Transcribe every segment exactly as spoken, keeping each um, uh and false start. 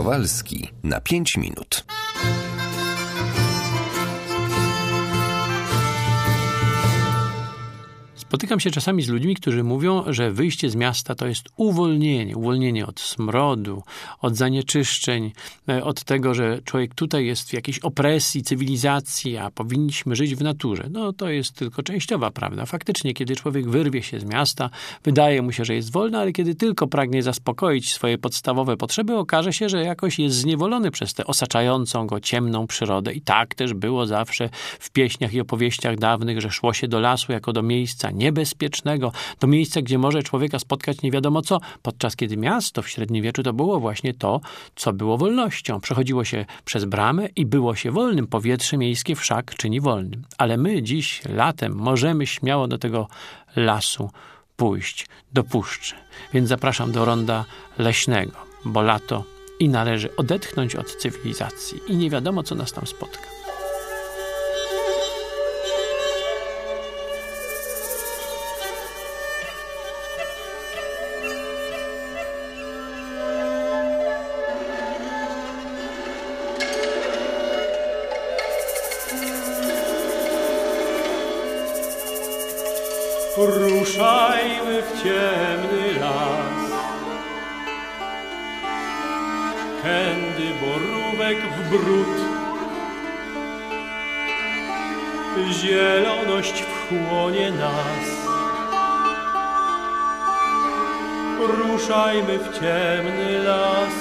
Kowalski na pięć minut. Spotykam się czasami z ludźmi, którzy mówią, że wyjście z miasta to jest uwolnienie. Uwolnienie od smrodu, od zanieczyszczeń, od tego, że człowiek tutaj jest w jakiejś opresji, cywilizacji, a powinniśmy żyć w naturze. No to jest tylko częściowa prawda. Faktycznie, kiedy człowiek wyrwie się z miasta, wydaje mu się, że jest wolny, ale kiedy tylko pragnie zaspokoić swoje podstawowe potrzeby, okaże się, że jakoś jest zniewolony przez tę osaczającą go ciemną przyrodę. I tak też było zawsze w pieśniach i opowieściach dawnych, że szło się do lasu jako do miejsca niebezpiecznego, do miejsca, gdzie może człowieka spotkać nie wiadomo co, podczas kiedy miasto w średniowieczu to było właśnie to, co było wolnością. Przechodziło się przez bramę i było się wolnym. Powietrze miejskie wszak czyni wolnym. Ale my dziś latem możemy śmiało do tego lasu pójść, do puszczy. Więc zapraszam do ronda leśnego, bo lato i należy odetchnąć od cywilizacji i nie wiadomo, co nas tam spotka. Ruszajmy w ciemny las, kędy borówek w bród. Zieloność wchłonie nas. Ruszajmy w ciemny las,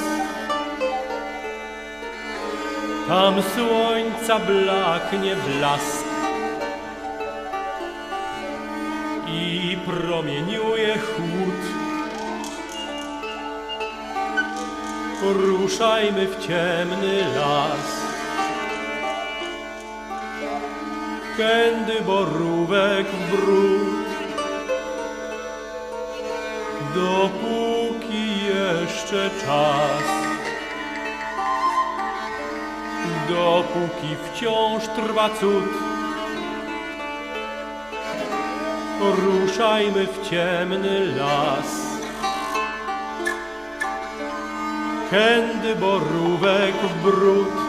tam słońca blaknie blask i promieniuje chłód. Ruszajmy w ciemny las, kędy borówek w bród. Dopóki jeszcze czas, dopóki wciąż trwa cud, ruszajmy w ciemny las, kędy borówek w bród.